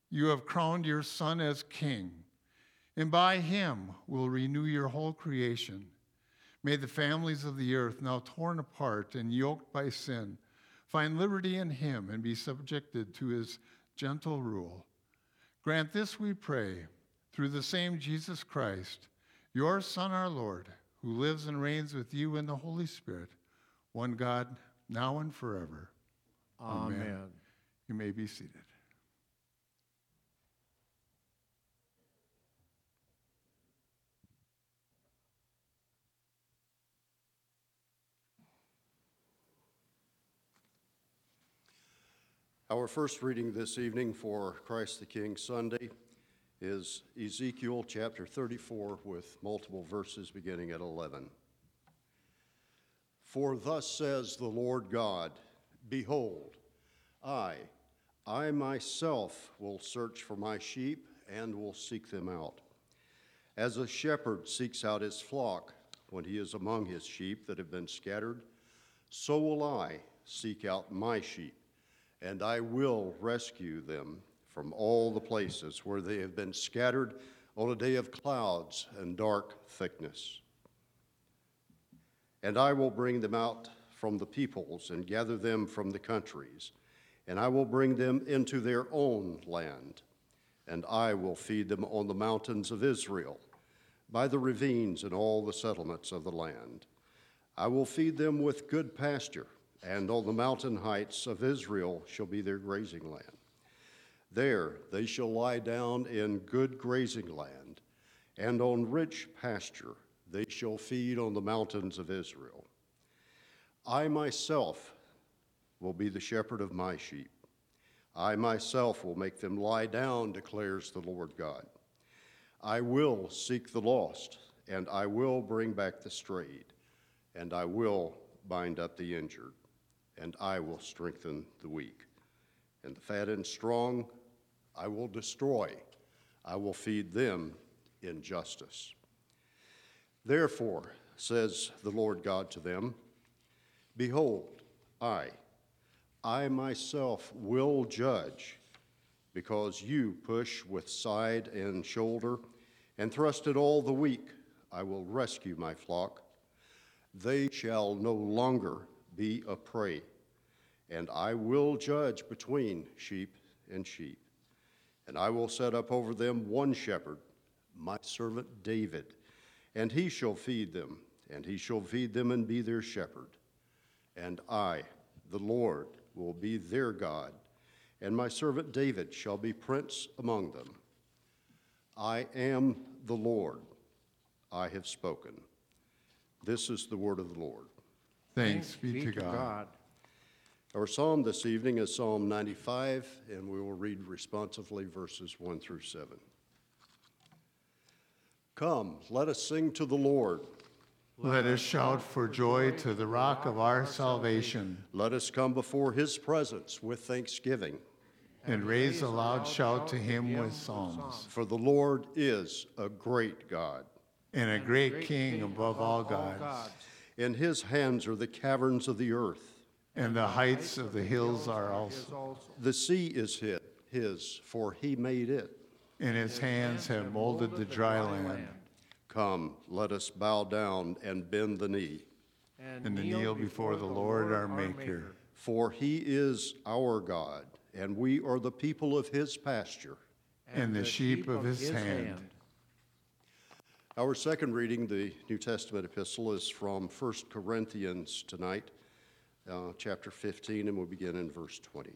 You have crowned your Son as King, and by him will renew your whole creation. May the families of the earth, now torn apart and yoked by sin, find liberty in him and be subjected to his gentle rule. Grant this, we pray, through the same Jesus Christ, your Son, our Lord, who lives and reigns with you in the Holy Spirit, one God, now and forever. Amen. You may be seated. Our first reading this evening for Christ the King Sunday is Ezekiel chapter 34 with multiple verses beginning at 11. For thus says the Lord God, behold, I myself will search for my sheep and will seek them out. As a shepherd seeks out his flock when he is among his sheep that have been scattered, so will I seek out my sheep, and I will rescue them from all the places where they have been scattered on a day of clouds and dark thickness. And I will bring them out from the peoples and gather them from the countries, and I will bring them into their own land, and I will feed them on the mountains of Israel, by the ravines and all the settlements of the land. I will feed them with good pasture, and on the mountain heights of Israel shall be their grazing land. There they shall lie down in good grazing land, and on rich pasture they shall feed on the mountains of Israel. I myself will be the shepherd of my sheep. I myself will make them lie down, declares the Lord God. I will seek the lost, and I will bring back the strayed, and I will bind up the injured, and I will strengthen the weak. And the fat and strong I will destroy. I will feed them in justice. Therefore, says the Lord God to them, behold, I myself will judge, because you push with side and shoulder and thrust at all the weak. I will rescue my flock. They shall no longer be a prey, and I will judge between sheep and sheep. And I will set up over them one shepherd, my servant David, and he shall feed them, and be their shepherd. And I, the Lord, will be their God, and my servant David shall be prince among them. I am the Lord, I have spoken. This is the word of the Lord. Thanks be to God. Our psalm this evening is Psalm 95, and we will read responsively verses 1 through 7. Come, let us sing to the Lord. Let us shout for joy to the rock of our salvation, Let us come before his presence with thanksgiving. and raise a loud shout to him with psalms. For the Lord is a great God. And a great King above all gods. In his hands are the caverns of the earth. And the heights of the hills are also. The sea is his, for he made it. And his hands have molded the dry land. Come, let us bow down and bend the knee. And to kneel before the Lord our Maker. For he is our God, and we are the people of his pasture. And the sheep of his hand. Our second reading, the New Testament epistle, is from 1 Corinthians tonight, chapter 15, and we'll begin in verse 20.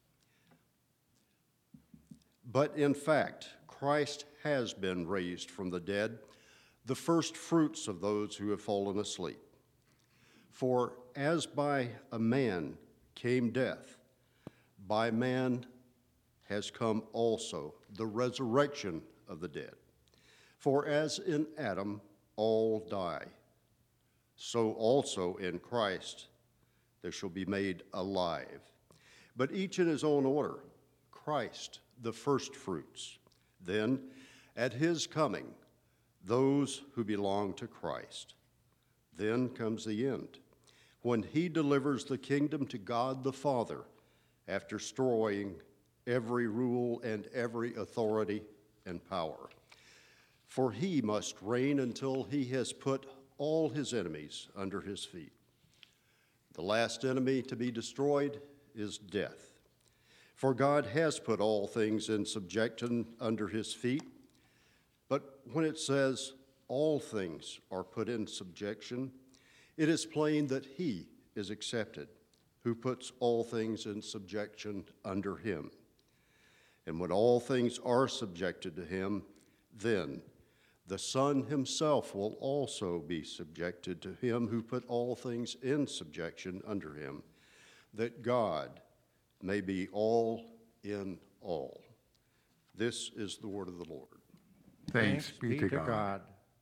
But in fact, Christ has been raised from the dead, the first fruits of those who have fallen asleep. For as by a man came death, by man has come also the resurrection of the dead. For as in Adam all die, so also in Christ they shall be made alive. But each in his own order, Christ the first fruits. Then at his coming, those who belong to Christ. Then comes the end, when he delivers the kingdom to God the Father, after destroying every rule and every authority and power. For he must reign until he has put all his enemies under his feet. The last enemy to be destroyed is death. For God has put all things in subjection under his feet. But when it says all things are put in subjection, it is plain that he is accepted, who puts all things in subjection under him. And when all things are subjected to him, then the Son himself will also be subjected to him who put all things in subjection under him, that God may be all in all. This is the word of the Lord. Thanks be to God.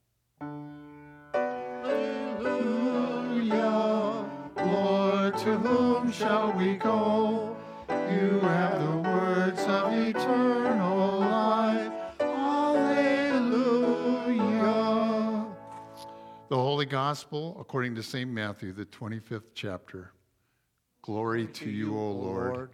Hallelujah, Lord, to whom shall we go? You have the words of eternal life. Hallelujah. The Holy Gospel according to St. Matthew, the 25th chapter. Glory to you, O Lord.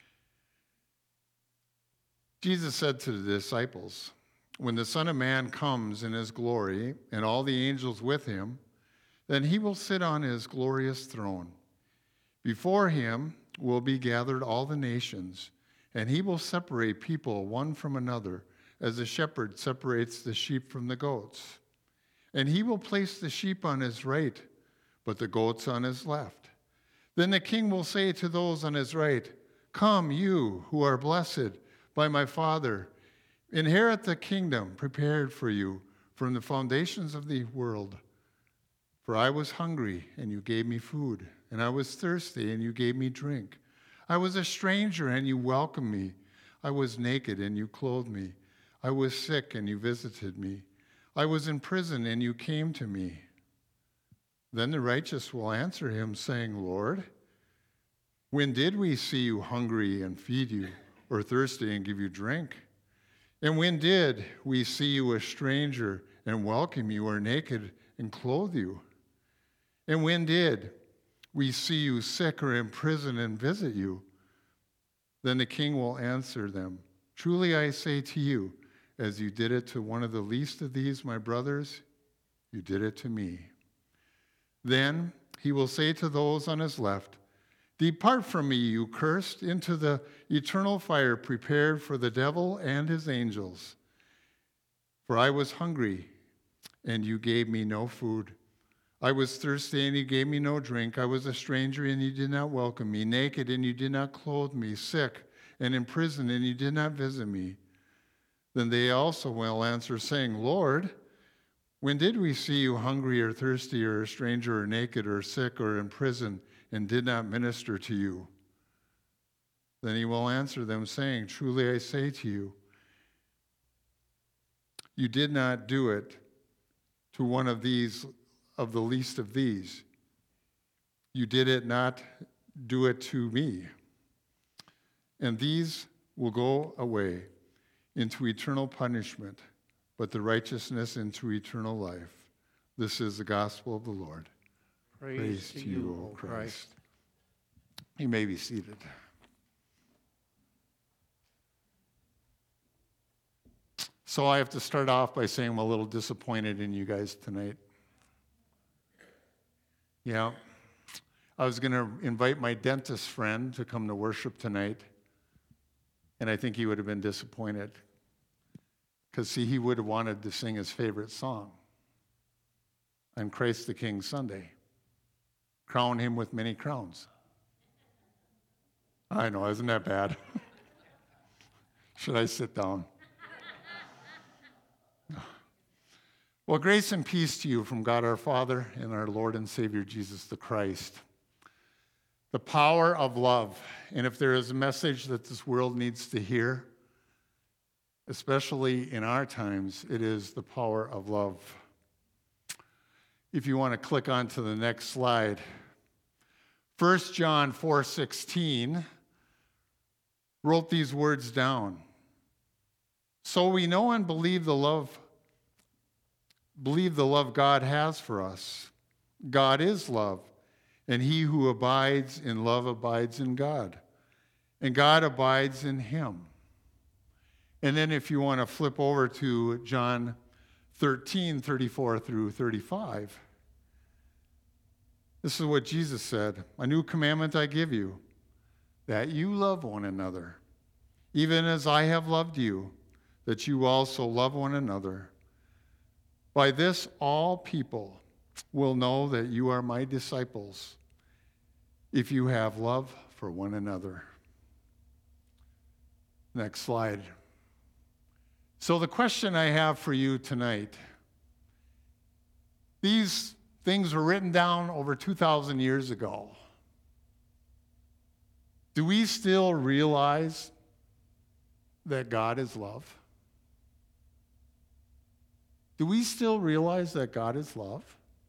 Jesus said to the disciples, "When the Son of Man comes in his glory and all the angels with him, then he will sit on his glorious throne. Before him will be gathered all the nations, and he will separate people one from another, as a shepherd separates the sheep from the goats. And he will place the sheep on his right, but the goats on his left. Then the king will say to those on his right, 'Come, you who are blessed by my Father, inherit the kingdom prepared for you from the foundations of the world. For I was hungry, and you gave me food, and I was thirsty, and you gave me drink. I was a stranger, and you welcomed me. I was naked, and you clothed me. I was sick, and you visited me. I was in prison, and you came to me.' Then the righteous will answer him, saying, 'Lord, when did we see you hungry and feed you, or thirsty and give you drink? And when did we see you a stranger and welcome you, or naked and clothe you? And when did we see you sick or in prison and visit you?' Then the king will answer them, 'Truly I say to you, as you did it to one of the least of these, my brothers, you did it to me.' Then he will say to those on his left, 'Depart from me, you cursed, into the eternal fire prepared for the devil and his angels. For I was hungry, and you gave me no food. I was thirsty, and you gave me no drink. I was a stranger, and you did not welcome me. Naked, and you did not clothe me. Sick, and in prison, and you did not visit me.' Then they also will answer, saying, 'Lord, when did we see you hungry or thirsty or a stranger or naked or sick or in prison and did not minister to you?' Then he will answer them, saying, 'Truly I say to you, you did not do it to one of these, of the least of these. You did it not do it to me.' And these will go away into eternal punishment, but the righteousness into eternal life. This is the gospel of the Lord. Praise to you, O Christ." You may be seated. So I have to start off by saying I'm a little disappointed in you guys tonight. Yeah, I was going to invite my dentist friend to come to worship tonight, and I think he would have been disappointed. Because, see, he would have wanted to sing his favorite song on Christ the King Sunday. Crown him with many crowns. I know, isn't that bad? Should I sit down? Well, grace and peace to you from God our Father and our Lord and Savior Jesus the Christ. The power of love. And if there is a message that this world needs to hear, especially in our times, it is the power of love. If you want to click on to the next slide. 1 John 4:16 wrote these words down. "So we know and believe the love God has for us. God is love, and he who abides in love abides in God, and God abides in him. And then if you want to flip over to John 13, 34 through 35, this is what Jesus said, "A new commandment I give you, that you love one another, even as I have loved you, that you also love one another. By this all people will know that you are my disciples, if you have love for one another." Next slide. So the question I have for you tonight, these things were written down over 2,000 years ago. Do we still realize that God is love? Do we still realize that God is love?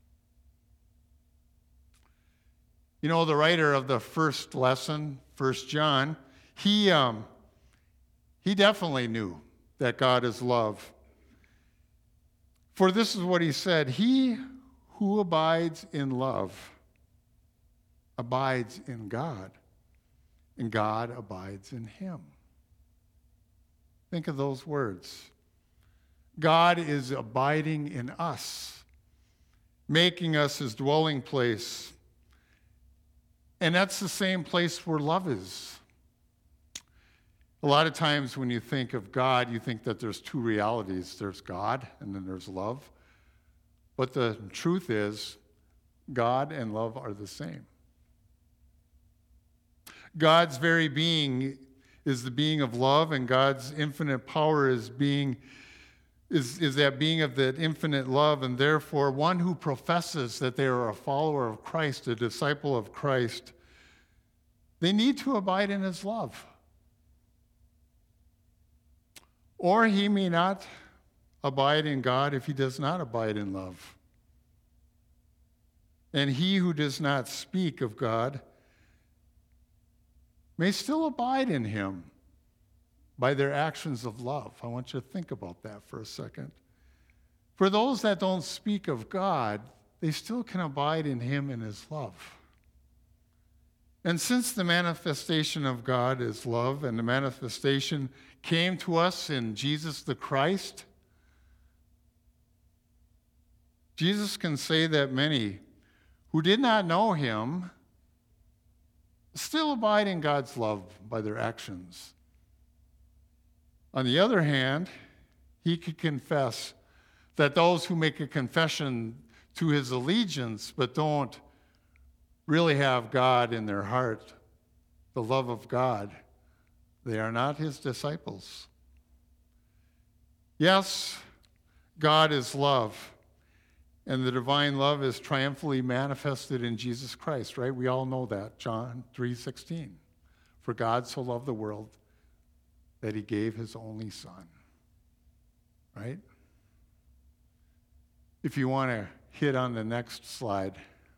You know, the writer of the first lesson, 1 John, he definitely knew that God is love. For this is what he said, "He who abides in love abides in God, and God abides in him." Think of those words. God is abiding in us, making us his dwelling place. And that's the same place where love is. A lot of times when you think of God, you think that there's two realities. There's God, and then there's love. But the truth is, God and love are the same. God's very being is the being of love, and God's infinite power is that being of that infinite love, and therefore one who professes that they are a follower of Christ, a disciple of Christ, they need to abide in his love. Or he may not abide in God if he does not abide in love. And he who does not speak of God may still abide in him by their actions of love. I want you to think about that for a second. For those that don't speak of God, they still can abide in him in his love. And since the manifestation of God is love, and the manifestation came to us in Jesus the Christ, Jesus can say that many who did not know him still abide in God's love by their actions. On the other hand, he could confess that those who make a confession to his allegiance but don't really have God in their heart, the love of God, they are not his disciples. Yes, God is love, and the divine love is triumphantly manifested in Jesus Christ, right? We all know that, John 3:16. For God so loved the world that he gave his only son, right? If you want to hit on the next slide.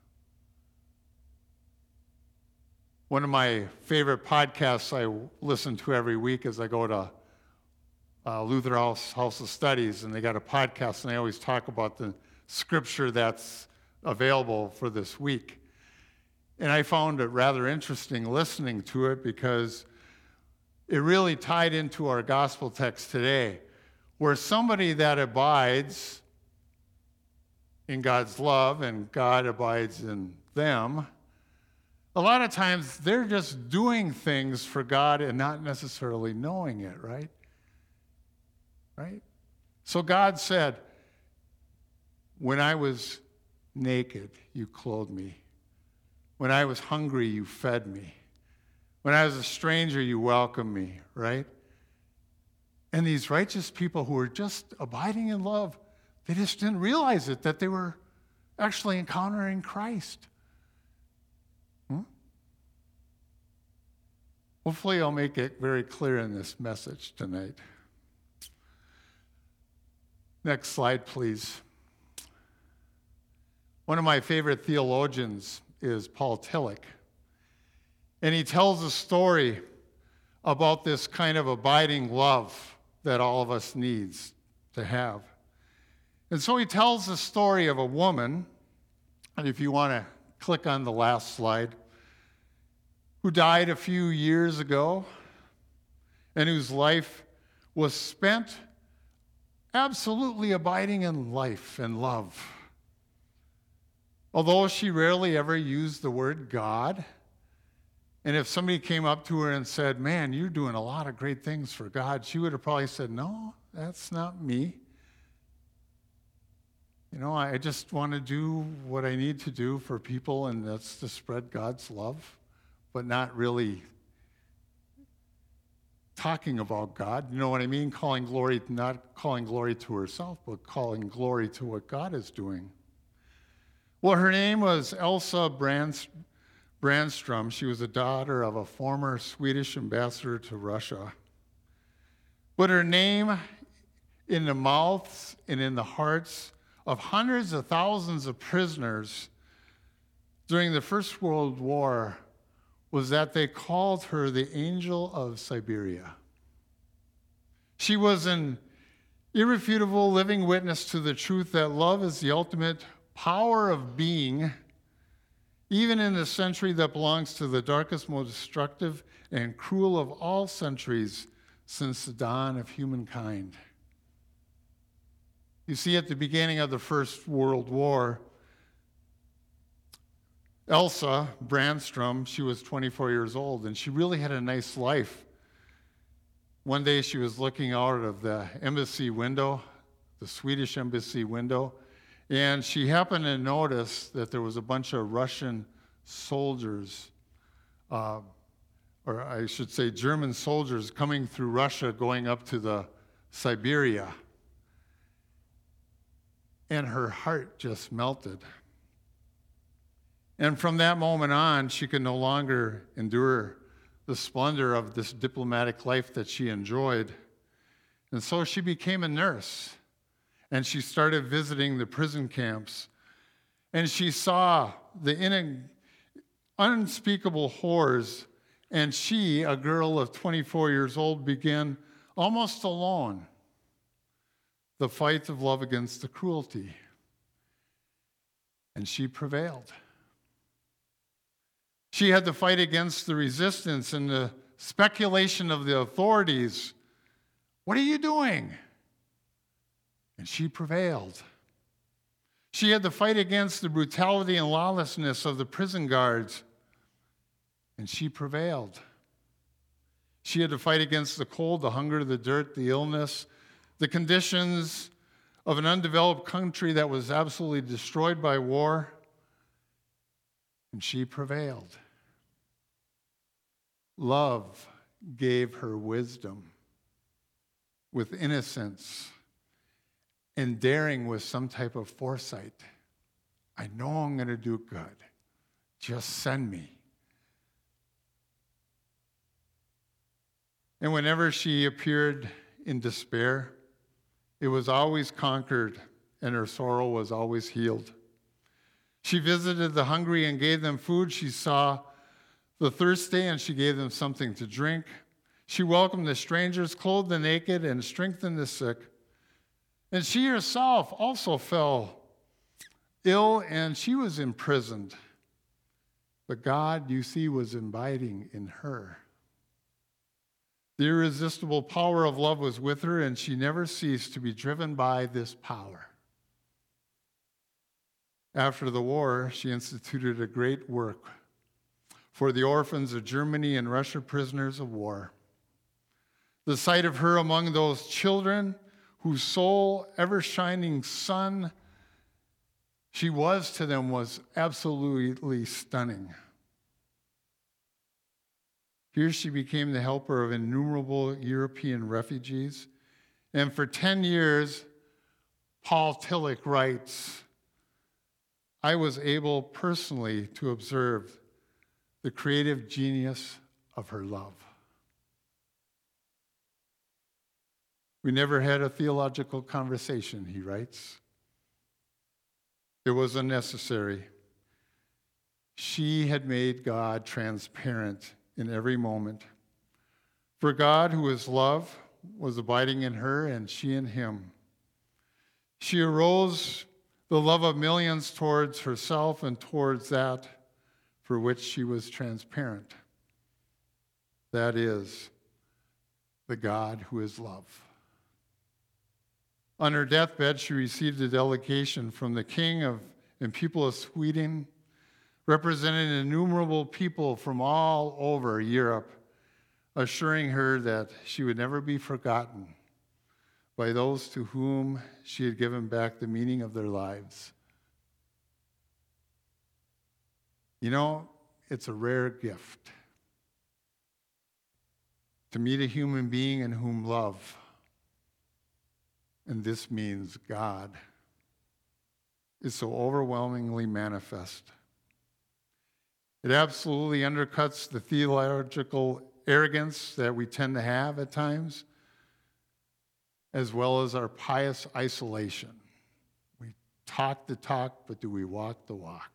One of my favorite podcasts I listen to every week as I go to Luther House of Studies, and they got a podcast, and they always talk about the scripture that's available for this week. And I found it rather interesting listening to it because it really tied into our gospel text today, where somebody that abides in God's love and God abides in them, a lot of times they're just doing things for God and not necessarily knowing it, right? Right? So God said, when I was naked, you clothed me. When I was hungry, you fed me. When I was a stranger, you welcomed me, right? And these righteous people who were just abiding in love, they just didn't realize it, that they were actually encountering Christ. Hopefully I'll make it very clear in this message tonight. Next slide, please. One of my favorite theologians is Paul Tillich. And he tells a story about this kind of abiding love that all of us needs to have. And so he tells the story of a woman, and if you want to click on the last slide, who died a few years ago and whose life was spent absolutely abiding in life and love. Although she rarely ever used the word God, and if somebody came up to her and said, "Man, you're doing a lot of great things for God," she would have probably said, "No, that's not me. I just want to do what I need to do for people, and that's to spread God's love," but not really talking about God. You know what I mean? Not calling glory to herself, but calling glory to what God is doing. Well, her name was Elsa Brandstrom. She was a daughter of a former Swedish ambassador to Russia. But her name in the mouths and in the hearts of hundreds of thousands of prisoners during the First World War was that they called her the Angel of Siberia. She was an irrefutable living witness to the truth that love is the ultimate power of being, even in the century that belongs to the darkest, most destructive, and cruel of all centuries since the dawn of humankind. You see, at the beginning of the First World War, Elsa Brandstrom, she was 24 years old, and she really had a nice life. One day she was looking out of the embassy window, the Swedish embassy window, and she happened to notice that there was a bunch of Russian soldiers, or I should say German soldiers, coming through Russia, going up to the Siberia. And her heart just melted. And from that moment on, she could no longer endure the splendor of this diplomatic life that she enjoyed. And so she became a nurse, and she started visiting the prison camps. And she saw the unspeakable horrors, and she, a girl of 24 years old, began almost alone the fight of love against the cruelty. And she prevailed. She had to fight against the resistance and the speculation of the authorities. "What are you doing?" And she prevailed. She had to fight against the brutality and lawlessness of the prison guards. And she prevailed. She had to fight against the cold, the hunger, the dirt, the illness, the conditions of an undeveloped country that was absolutely destroyed by war. And she prevailed. Love gave her wisdom with innocence and daring with some type of foresight. "I know I'm going to do good. Just send me." And whenever she appeared in despair, it was always conquered, and her sorrow was always healed. She visited the hungry and gave them food. She saw the thirsty, and she gave them something to drink. She welcomed the strangers, clothed the naked, and strengthened the sick. And she herself also fell ill, and she was imprisoned. But God, you see, was abiding in her. The irresistible power of love was with her, and she never ceased to be driven by this power. After the war, she instituted a great work for the orphans of Germany and Russia, prisoners of war. The sight of her among those children whose sole ever-shining sun she was to them was absolutely stunning. Here she became the helper of innumerable European refugees. And for 10 years, Paul Tillich writes, "I was able personally to observe the creative genius of her love." We never had a theological conversation, he writes. It was unnecessary. She had made God transparent in every moment. For God, who is love, was abiding in her, and she in him. She arose the love of millions towards herself and towards that for which she was transparent. that is, the God who is love. On her deathbed, she received a delegation from the king and people of Sweden, representing innumerable people from all over Europe, assuring her that she would never be forgotten by those to whom she had given back the meaning of their lives. You know, it's a rare gift to meet a human being in whom love, and this means God, is so overwhelmingly manifest. It absolutely undercuts the theological arrogance that we tend to have at times, as well as our pious isolation. We talk the talk, but do we walk the walk?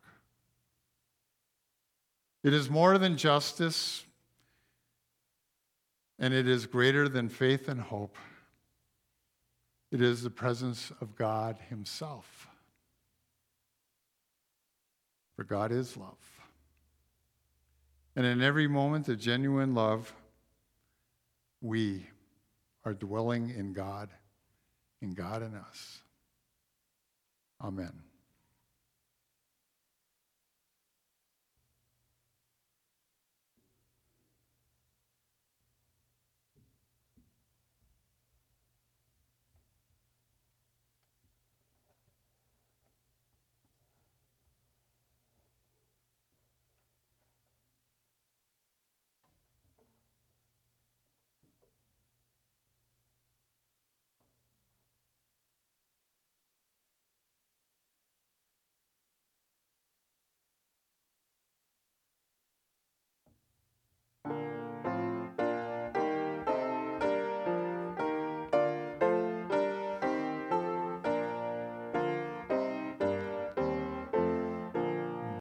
It is more than justice, and it is greater than faith and hope. It is the presence of God himself. For God is love. And in every moment of genuine love, we are dwelling in God in us. Amen.